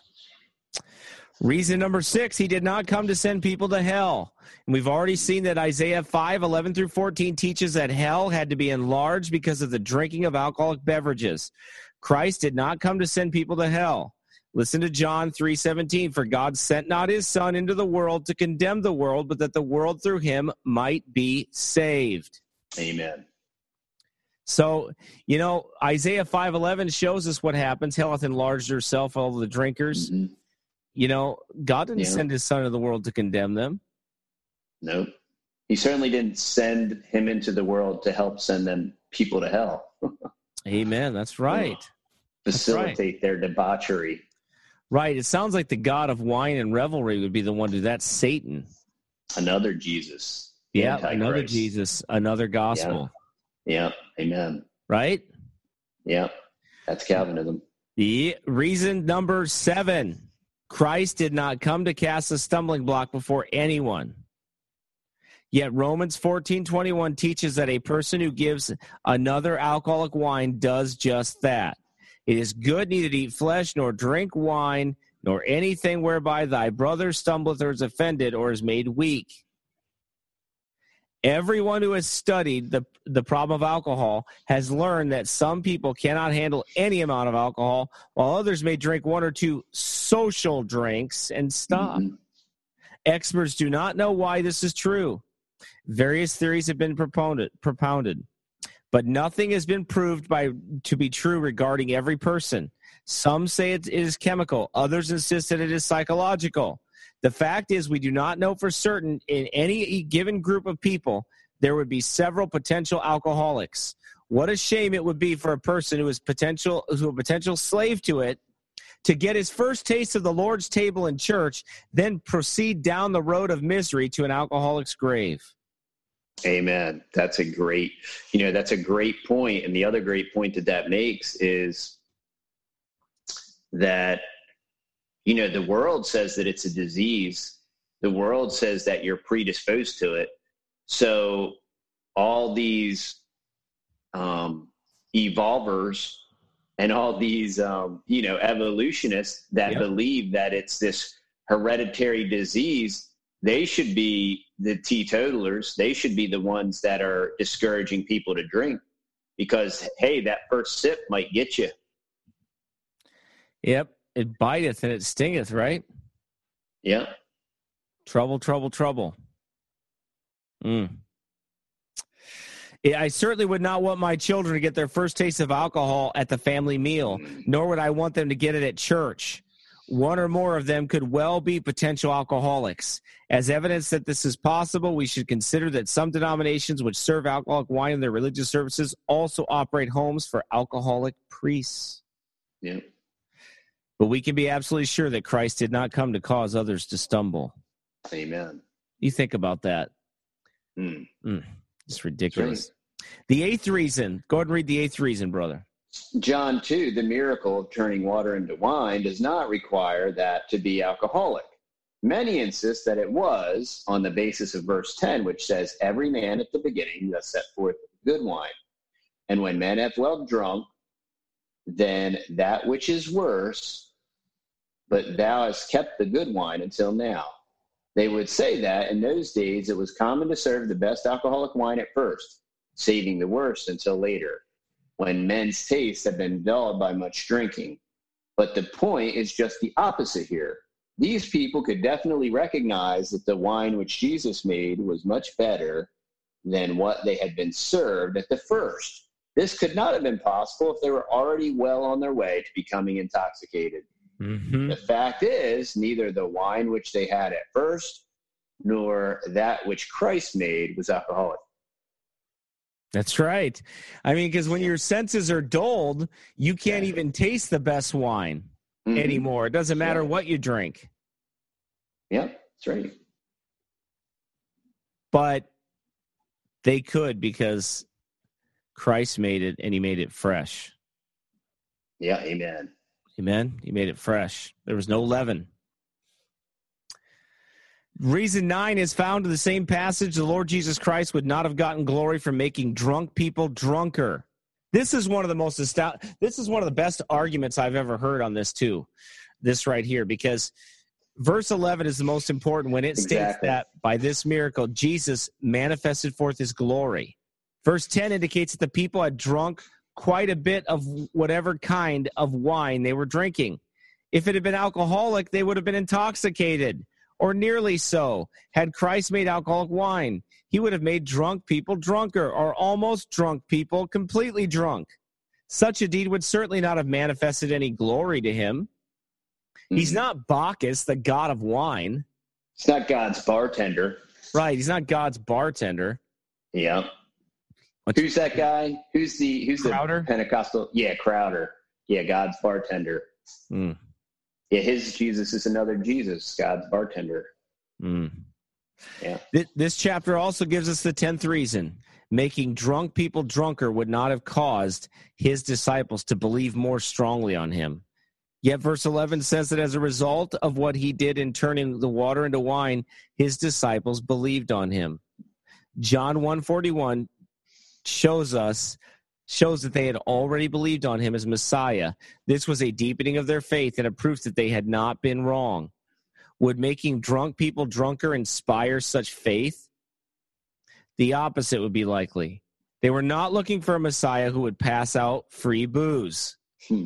Reason number 6, he did not come to send people to hell. And we've already seen that Isaiah 5:11-14 teaches that hell had to be enlarged because of the drinking of alcoholic beverages. Christ did not come to send people to hell. Listen to John 3:17. For God sent not his Son into the world to condemn the world, but that the world through him might be saved. Amen. So, you know, Isaiah 5:11 shows us what happens. Hell hath enlarged herself, all the drinkers. Mm-hmm. You know, God didn't send his Son into the world to condemn them. Nope. He certainly didn't send him into the world to help send them people to hell. Amen. That's right. Facilitate their debauchery. Right. It sounds like the god of wine and revelry would be the one to do that. Satan. Another Jesus. Yeah, Antichrist. another Jesus, another gospel. Yeah. Amen. Right? Yeah. That's Calvinism. The reason number 7, Christ did not come to cast a stumbling block before anyone. Yet Romans 14:21 teaches that a person who gives another alcoholic wine does just that. It is good neither to eat flesh, nor drink wine, nor anything whereby thy brother stumbleth or is offended or is made weak. Everyone who has studied the problem of alcohol has learned that some people cannot handle any amount of alcohol, while others may drink 1 or 2 social drinks and stop. Mm-hmm. Experts do not know why this is true. Various theories have been propounded, but nothing has been proved to be true regarding every person. Some say it is chemical. Others insist that it is psychological. The fact is, we do not know for certain in any given group of people there would be several potential alcoholics. What a shame it would be for a person who is a potential slave to it to get his first taste of the Lord's table in church, then proceed down the road of misery to an alcoholic's grave. Amen. That's a great point. And the other great point that makes is that, you know, the world says that it's a disease. The world says that you're predisposed to it. So all these evolvers and all these, evolutionists that believe that it's this hereditary disease, they should be the teetotalers. They should be the ones that are discouraging people to drink because, hey, that first sip might get you. Yep. It biteth and it stingeth, right? Yeah. Trouble, trouble, trouble. I certainly would not want my children to get their first taste of alcohol at the family meal, nor would I want them to get it at church. One or more of them could well be potential alcoholics. As evidence that this is possible, we should consider that some denominations which serve alcoholic wine in their religious services also operate homes for alcoholic priests. Yeah. But we can be absolutely sure that Christ did not come to cause others to stumble. Amen. You think about that. It's ridiculous. The eighth reason. Go ahead and read the eighth reason, brother. John 2, the miracle of turning water into wine does not require that to be alcoholic. Many insist that it was on the basis of verse 10, which says, every man at the beginning doth set forth good wine. And when men have well drunk, then that which is worse, but thou hast kept the good wine until now. They would say that in those days it was common to serve the best alcoholic wine at first, saving the worst until later, when men's tastes have been dulled by much drinking. But the point is just the opposite here. These people could definitely recognize that the wine which Jesus made was much better than what they had been served at the first. This could not have been possible if they were already well on their way to becoming intoxicated. Mm-hmm. The fact is, neither the wine which they had at first nor that which Christ made was alcoholic. That's right. I mean, because when your senses are dulled, you can't even taste the best wine anymore. It doesn't matter what you drink. Yeah, that's right. But they could, because Christ made it, and he made it fresh. Yeah, amen. Amen. He made it fresh. There was no leaven. Reason 9 is found in the same passage. The Lord Jesus Christ would not have gotten glory from making drunk people drunker. This is one of the this is one of the best arguments I've ever heard on this too. This right here, because verse 11 is the most important when it states that by this miracle Jesus manifested forth his glory. Verse 10 indicates that the people had drunk quite a bit of whatever kind of wine they were drinking. If it had been alcoholic, they would have been intoxicated, or nearly so. Had Christ made alcoholic wine, he would have made drunk people drunker, or almost drunk people completely drunk. Such a deed would certainly not have manifested any glory to him. He's not Bacchus, the god of wine. He's not God's bartender. Right, he's not God's bartender. Yeah. Who's that guy? Who's Crowder? The Pentecostal? Yeah, Crowder. Yeah, God's bartender. Mm. Yeah, his Jesus is another Jesus, God's bartender. Mm. Yeah. This chapter also gives us the 10th reason. Making drunk people drunker would not have caused his disciples to believe more strongly on him. Yet verse 11 says that as a result of what he did in turning the water into wine, his disciples believed on him. John 1:41 shows that they had already believed on him as Messiah. This was a deepening of their faith and a proof that they had not been wrong. Would making drunk people drunker inspire such faith? The opposite would be likely. They were not looking for a Messiah who would pass out free booze.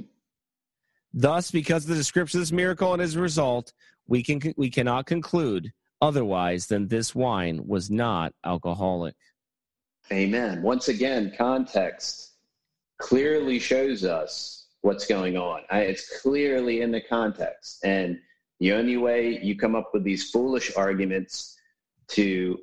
Thus, because of the description of this miracle and as a result, we cannot conclude otherwise than this wine was not alcoholic. Amen. Once again, context clearly shows us what's going on. It's clearly in the context. And the only way you come up with these foolish arguments to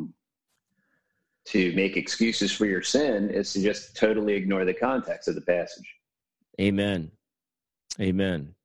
make excuses for your sin is to just totally ignore the context of the passage. Amen. Amen.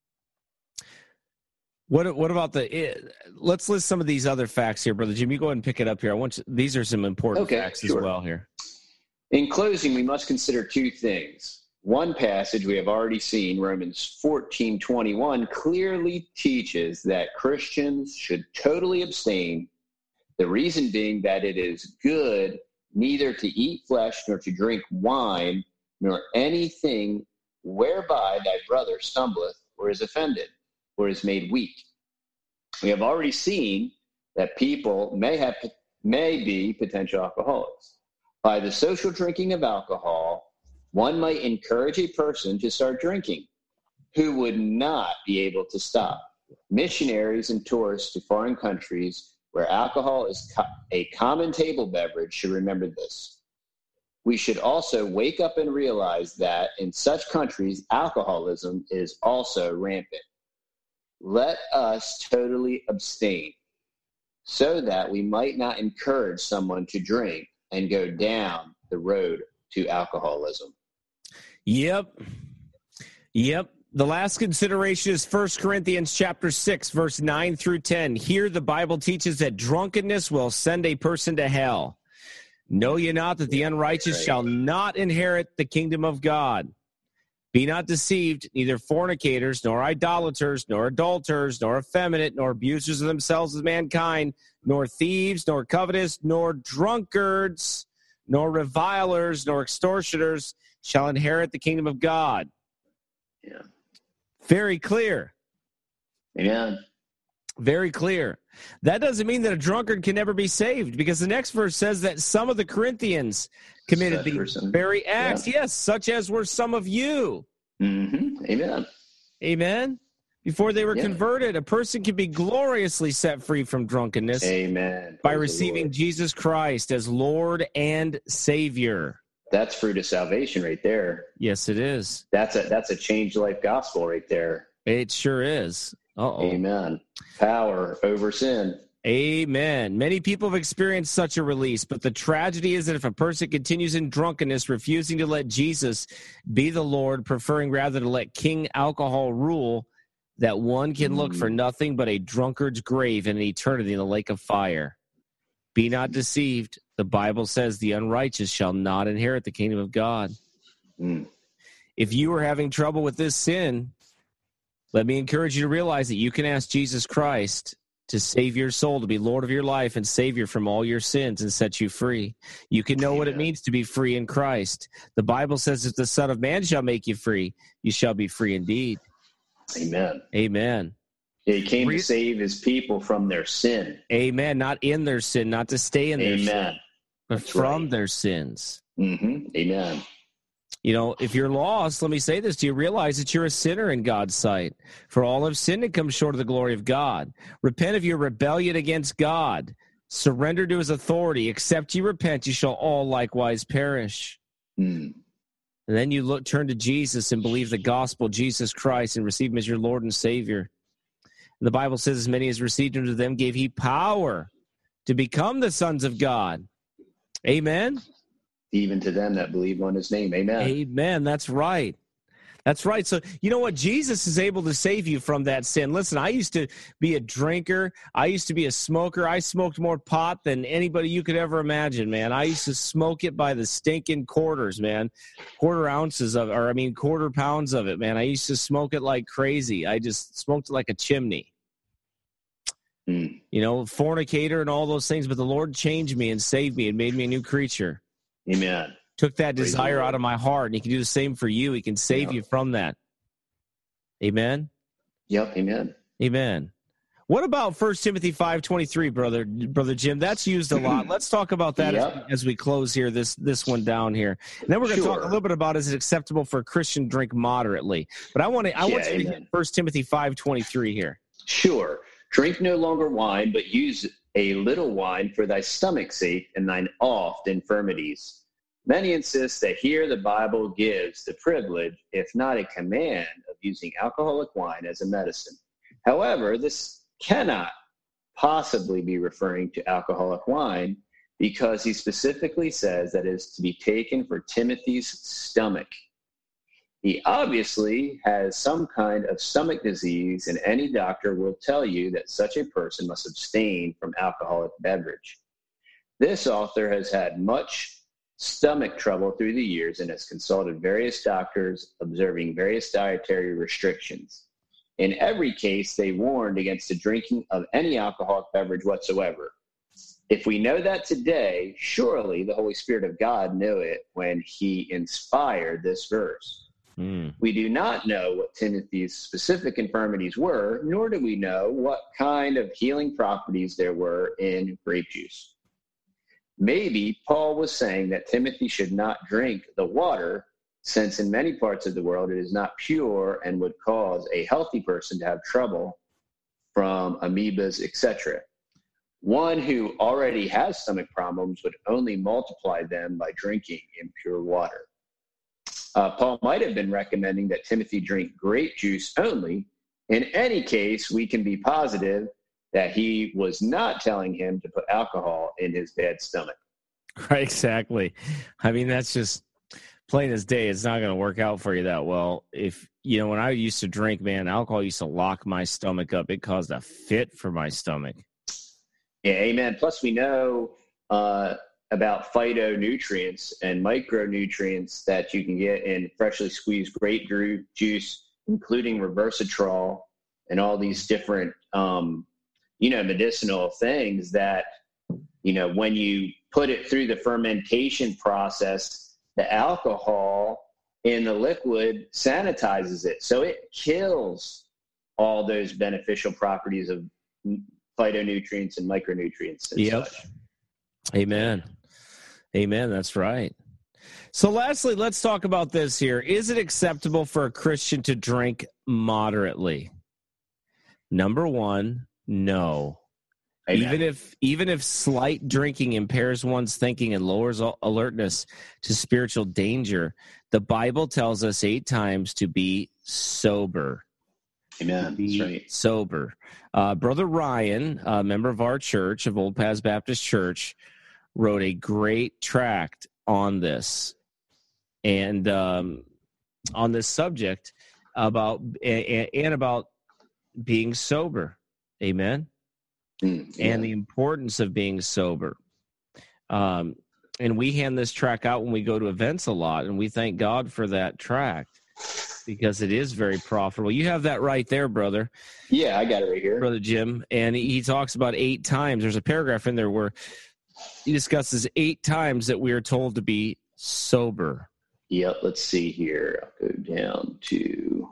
What about let's list some of these other facts here, Brother Jim. You go ahead and pick it up here. These are some important facts as well here. In closing, we must consider two things. One passage we have already seen, Romans 14:21, clearly teaches that Christians should totally abstain, the reason being that it is good neither to eat flesh nor to drink wine, nor anything whereby thy brother stumbleth or is offended, or is made weak. We have already seen that people may be potential alcoholics. By the social drinking of alcohol, one might encourage a person to start drinking who would not be able to stop. Missionaries and tourists to foreign countries where alcohol is a common table beverage should remember this. We should also wake up and realize that in such countries, alcoholism is also rampant. Let us totally abstain so that we might not encourage someone to drink and go down the road to alcoholism. Yep. The last consideration is 1 Corinthians chapter 6, verse 9 through 10. Here the Bible teaches that drunkenness will send a person to hell. Know ye not that the unrighteous shall not inherit the kingdom of God? Be not deceived, neither fornicators, nor idolaters, nor adulterers, nor effeminate, nor abusers of themselves with mankind, nor thieves, nor covetous, nor drunkards, nor revilers, nor extortioners shall inherit the kingdom of God. Yeah. Very clear. Amen. Very clear. That doesn't mean that a drunkard can never be saved, because the next verse says that some of the Corinthians committed these very acts, yes, such as were some of you. Mm-hmm. Amen. Amen. Before they were converted, a person can be gloriously set free from drunkenness. Amen. By receiving Jesus Christ as Lord and Savior. That's fruit of salvation right there. Yes, it is. That's a changed life gospel right there. It sure is. Amen. Power over sin. Amen. Many people have experienced such a release, but the tragedy is that if a person continues in drunkenness, refusing to let Jesus be the Lord, preferring rather to let King Alcohol rule, that one can look for nothing but a drunkard's grave and an eternity in the lake of fire. Be not deceived. The Bible says the unrighteous shall not inherit the kingdom of God. If you are having trouble with this sin, let me encourage you to realize that you can ask Jesus Christ to save your soul, to be Lord of your life and Savior from all your sins and set you free. You can know what it means to be free in Christ. The Bible says if the Son of Man shall make you free, you shall be free indeed. Amen. Amen. He came to save his people from their sin. Amen. Not in their sin, not to stay in their sin, but from their sins. Amen. You know, if you're lost, let me say this, do you realize that you're a sinner in God's sight? For all have sinned and come short of the glory of God. Repent of your rebellion against God. Surrender to his authority. Except you repent, you shall all likewise perish. And then you turn to Jesus and believe the gospel, Jesus Christ, and receive him as your Lord and Savior. And the Bible says, as many as received him, to them gave he power to become the sons of God. Amen. Even to them that believe on his name. Amen. Amen. That's right. That's right. So, you know what? Jesus is able to save you from that sin. Listen, I used to be a drinker. I used to be a smoker. I smoked more pot than anybody you could ever imagine, man. I used to smoke it by the stinking quarters, man. Quarter pounds of it, man. I used to smoke it like crazy. I just smoked it like a chimney. You know, fornicator and all those things. But the Lord changed me and saved me and made me a new creature. Amen. Took that desire out of my heart, and he can do the same for you. He can save you from that. Amen? Yep, amen. Amen. What about 1 Timothy 5:23, Brother Jim? That's used a lot. Let's talk about that as we close here, this one down here. And then we're going to talk a little bit about, is it acceptable for a Christian to drink moderately? But I want you to get 1 Timothy 5:23 here. Sure. Drink no longer wine, but use a little wine for thy stomach's sake and thine oft infirmities. Many insist that here the Bible gives the privilege, if not a command, of using alcoholic wine as a medicine. However, this cannot possibly be referring to alcoholic wine, because he specifically says that it is to be taken for Timothy's stomach. He obviously has some kind of stomach disease, and any doctor will tell you that such a person must abstain from alcoholic beverage. This author has had much stomach trouble through the years and has consulted various doctors, observing various dietary restrictions. In every case, they warned against the drinking of any alcoholic beverage whatsoever. If we know that today, surely the Holy Spirit of God knew it when he inspired this verse. We do not know what Timothy's specific infirmities were, nor do we know what kind of healing properties there were in grape juice. Maybe Paul was saying that Timothy should not drink the water, since in many parts of the world it is not pure and would cause a healthy person to have trouble from amoebas, etc. One who already has stomach problems would only multiply them by drinking impure water. Paul might have been recommending that Timothy drink grape juice only. In any case, we can be positive that he was not telling him to put alcohol in his bad stomach. Right, exactly. I mean, that's just plain as day. It's not going to work out for you that well. If, you know, when I used to drink, man, alcohol used to lock my stomach up. It caused a fit for my stomach. Yeah, amen. Plus, we know about phytonutrients and micronutrients that you can get in freshly squeezed grape juice, including resveratrol and all these different, medicinal things that, when you put it through the fermentation process, the alcohol in the liquid sanitizes it. So it kills all those beneficial properties of phytonutrients and micronutrients and such. Amen. That's right. So lastly, let's talk about this here. Is it acceptable for a Christian to drink moderately? Number one, no. Amen. Even if slight drinking impairs one's thinking and lowers alertness to spiritual danger, the Bible tells us 8 times to be sober. Amen. Be That's right. sober. Brother Ryan, a member of our church, of Old Paths Baptist Church, wrote a great tract on this and on this subject about being sober. Amen. And the importance of being sober. And we hand this tract out when we go to events a lot, and we thank God for that tract because it is very profitable. You have that right there, brother. Yeah, I got it right here. Brother Jim. And he talks about 8 times. There's a paragraph in there where he discusses 8 times that we are told to be sober. Yep, let's see here. I'll go down to,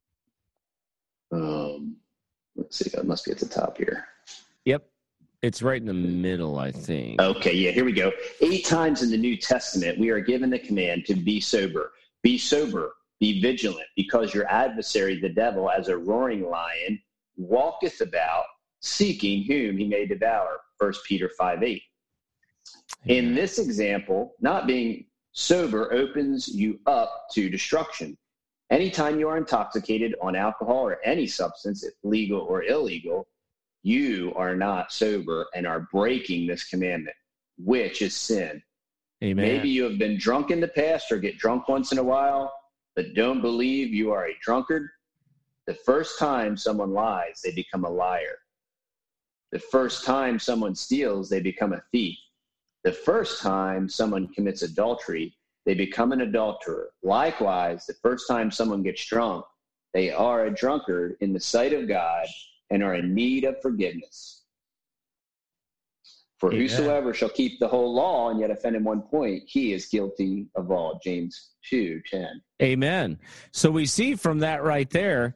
let's see, that must be at the top here. Yep. It's right in the middle, I think. Okay, yeah, here we go. 8 times in the New Testament, we are given the command to be sober. Be sober, be vigilant, because your adversary, the devil, as a roaring lion, walketh about, seeking whom he may devour. 1 Peter 5:8. In this example, not being sober opens you up to destruction. Anytime you are intoxicated on alcohol or any substance, legal or illegal, you are not sober and are breaking this commandment, which is sin. Amen. Maybe you have been drunk in the past or get drunk once in a while, but don't believe you are a drunkard. The first time someone lies, they become a liar. The first time someone steals, they become a thief. The first time someone commits adultery, they become an adulterer. Likewise, the first time someone gets drunk, they are a drunkard in the sight of God and are in need of forgiveness. For whosoever shall keep the whole law and yet offend in one point, he is guilty of all. James 2:10. Amen. So we see from that right there,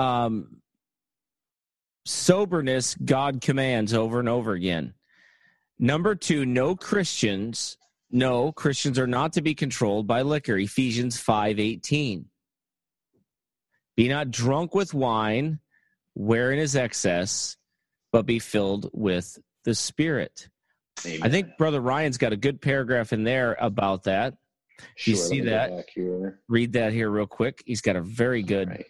soberness God commands over and over again. Number 2, Christians are not to be controlled by liquor. Ephesians 5:18. Be not drunk with wine, wherein is excess, but be filled with the Spirit. Amen. I think Brother Ryan's got a good paragraph in there about that. Sure, you see that? Read that here real quick. He's got a very good,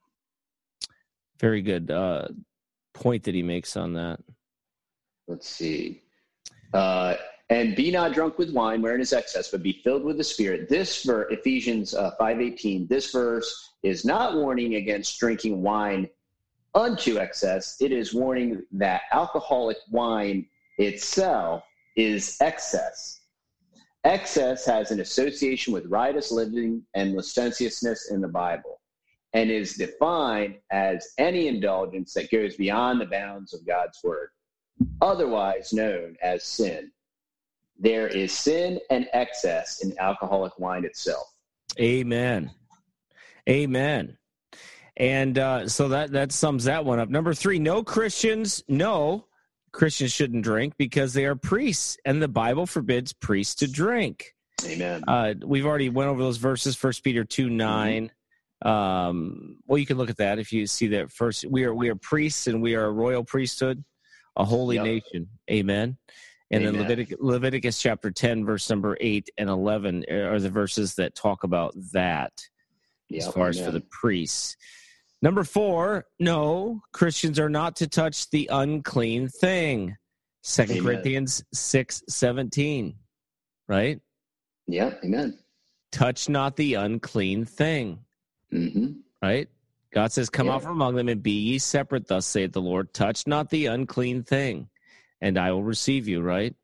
point that he makes on that. Let's see. And be not drunk with wine, wherein is excess, but be filled with the Spirit. This verse, Ephesians 5:18, this verse is not warning against drinking wine unto excess. It is warning that alcoholic wine itself is excess. Excess has an association with riotous living and licentiousness in the Bible, and is defined as any indulgence that goes beyond the bounds of God's word, otherwise known as sin. There is sin and excess in alcoholic wine itself. Amen. Amen. And so that sums that one up. Number 3, Christians shouldn't drink because they are priests, and the Bible forbids priests to drink. Amen. We've already went over those verses, 1 Peter 2:9. Well, you can look at that if you see that first. We are priests, and we are a royal priesthood, a holy nation. Amen. And then Leviticus chapter 10, verse number 8 and 11 are the verses that talk about that as far as for the priests. Number 4, Christians are not to touch the unclean thing. 2 Corinthians 6:17, right? Yeah, amen. Touch not the unclean thing, right? God says, come out from among them and be ye separate, thus saith the Lord. Touch not the unclean thing, and I will receive you, right?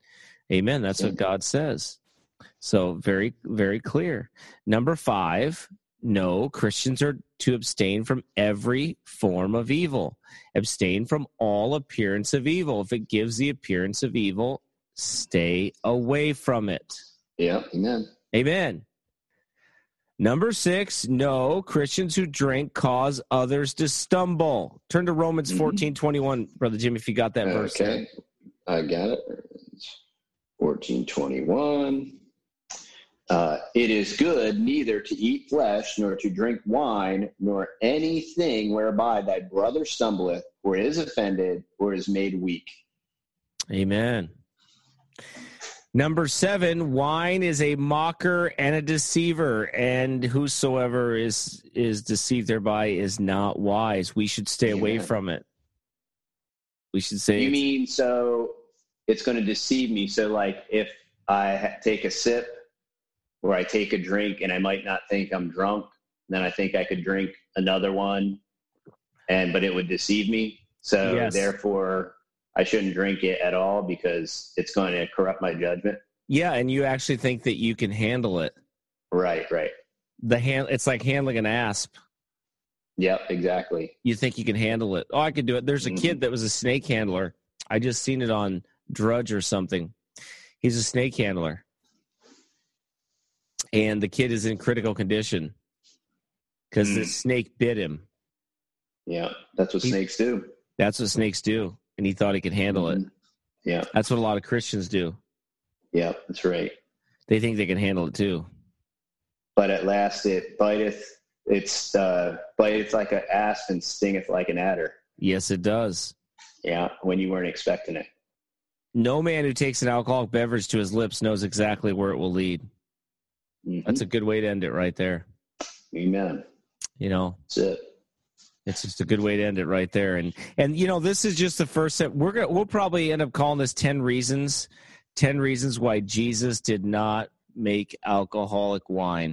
Amen. That's what God says. So very, very clear. Number 5, no, Christians are to abstain from every form of evil. Abstain from all appearance of evil. If it gives the appearance of evil, stay away from it. Yeah, amen. Amen. Number 6, no, Christians who drink cause others to stumble. Turn to Romans 14:21, Brother Jim, if you got that verse. Okay, I got it. 14:21. It is good neither to eat flesh, nor to drink wine, nor anything whereby thy brother stumbleth, or is offended, or is made weak. Amen. Number 7, wine is a mocker and a deceiver, and whosoever is deceived thereby is not wise. We should stay away from it. We should say. You mean so it's going to deceive me? So, like, if I take a sip or I take a drink and I might not think I'm drunk, then I think I could drink another one, but it would deceive me. So Yes. Therefore, I shouldn't drink it at all because it's going to corrupt my judgment. Yeah, and you actually think that you can handle it. Right. It's like handling an asp. Yep, exactly. You think you can handle it. Oh, I could do it. There's a kid that was a snake handler. I just seen it on Drudge or something. He's a snake handler. And the kid is in critical condition because the snake bit him. Yeah, that's what snakes do. That's what snakes do. And he thought he could handle it. Yeah. That's what a lot of Christians do. Yeah, that's right. They think they can handle it too. But at last it biteth. It's biteth like an asp and stingeth like an adder. Yes, it does. Yeah, when you weren't expecting it. No man who takes an alcoholic beverage to his lips knows exactly where it will lead. That's a good way to end it right there. Amen. You know, that's it. It's just a good way to end it right there. And you know, this is just the first step. We'll probably end up calling this 10 reasons why Jesus did not make alcoholic wine.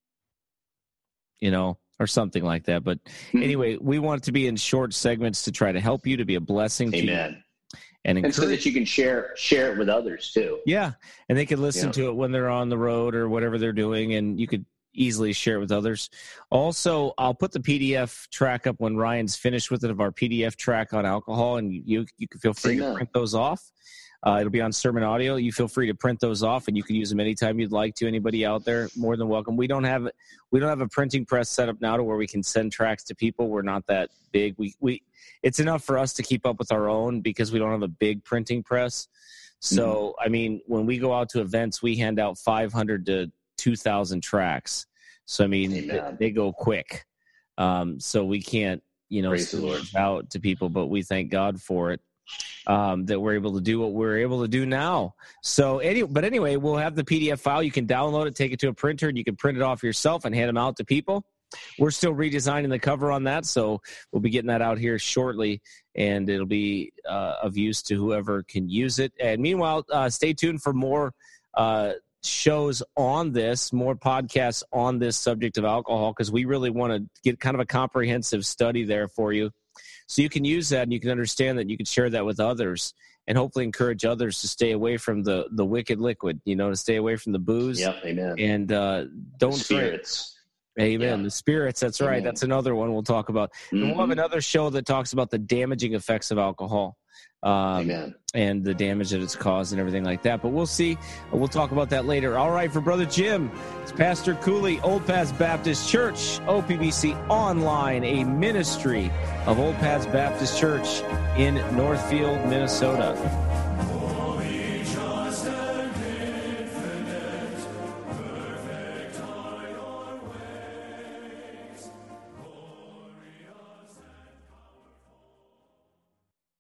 You know, or something like that. But anyway, we want it to be in short segments to try to help you, to be a blessing to you. And so that you can share it with others too. Yeah, and they can listen to it when they're on the road or whatever they're doing, and you could easily share it with others. Also, I'll put the PDF track up when Ryan's finished with it, of our PDF track on alcohol, and you can feel free to print those off. It'll be on Sermon Audio. You feel free to print those off, and you can use them anytime you'd like to. Anybody out there, more than welcome. We don't have a printing press set up now to where we can send tracks to people. We're not that big. It's enough for us to keep up with our own because we don't have a big printing press. So, I mean, when we go out to events, we hand out 500 to 2,000 tracks. So, I mean, they go quick. So we can't, send out to people, but we thank God for it, that we're able to do what we're able to do now. So, anyway, we'll have the PDF file. You can download it, take it to a printer, and you can print it off yourself and hand them out to people. We're still redesigning the cover on that, so we'll be getting that out here shortly, and it'll be of use to whoever can use it. And meanwhile, stay tuned for more shows on this, more podcasts on this subject of alcohol, because we really want to get kind of a comprehensive study there for you. So you can use that, and you can understand that, you can share that with others, and hopefully encourage others to stay away from the wicked liquid, to stay away from the booze. Yep, amen. And don't spirits. Amen. Yeah. The spirits, that's right. Amen. That's another one we'll talk about. And we'll have another show that talks about the damaging effects of alcohol. Amen. And the damage that it's caused and everything like that. But we'll see. We'll talk about that later. All right, for Brother Jim, it's Pastor Cooley, Old Paths Baptist Church, OPBC Online, a ministry of Old Paths Baptist Church in Northfield, Minnesota.